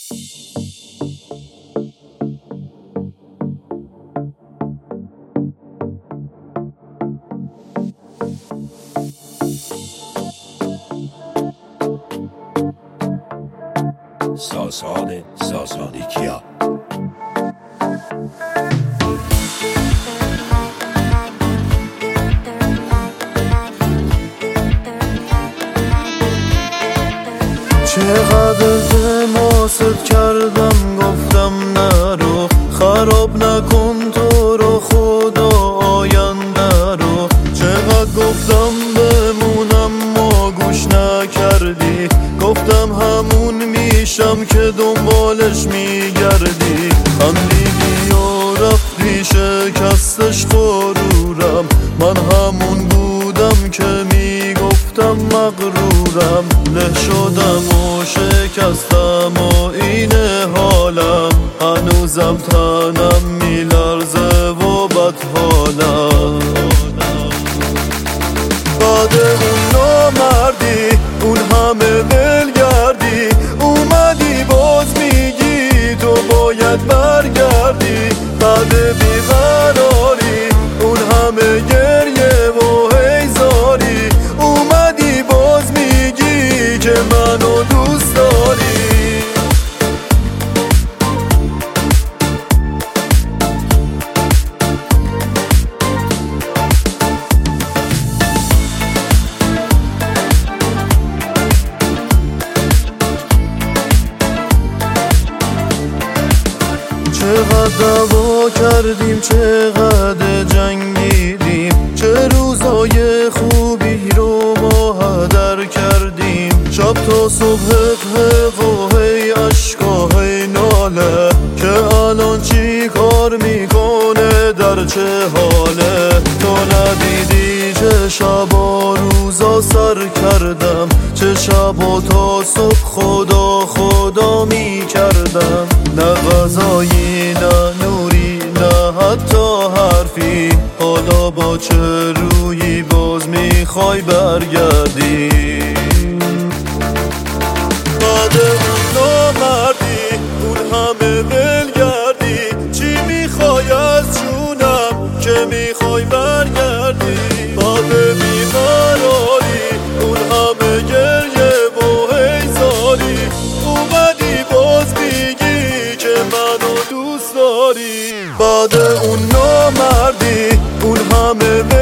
ساسانی کیا چقدر التماست کردم گفتم نرو، خراب نکن تو رو خدا آینده رو. چقدر گفتم بمونم ما گوش نکردی، گفتم همون میشم که دنبالش میگردی. خندیدی و رفتی شکستش غرورم، من همون بودم که میگفتم مغرورم. له شدم و شکستم و اینه حالم، هنوزم تنم میلرزه و بدحالم. بعد اون نامردی، اون همه دلگردی، اومدی باز میگی تو باید برگردی. بعد بیقراری، اون همه گریه و هیزاری، اومدی باز میگی که منو دوست داری. چقدر دعوا کردیم، چقدر جنگیدیم، چه روزای خوبی رو ما هدر کردیم. شب تا صبح حق و هی عشقا هی ناله، که الان چی کار میکنه در چه حاله. تو ندیدی چه شبا روزا سر کردم، چه شبا تا صبح خدا خدا میکردم. نه غذایی نه نوری نه حتی حرفی، حالا با چه رویی باز میخوای برگردی. بعد اون نامردی، اون همه دلگردی، چی میخوای از جونم که میخوای برگردی. بعد بیقراری، اون همه گریه و هیزاری، اومدی باز میگی که منو دوست داری. بعد اون نامردی، اون همه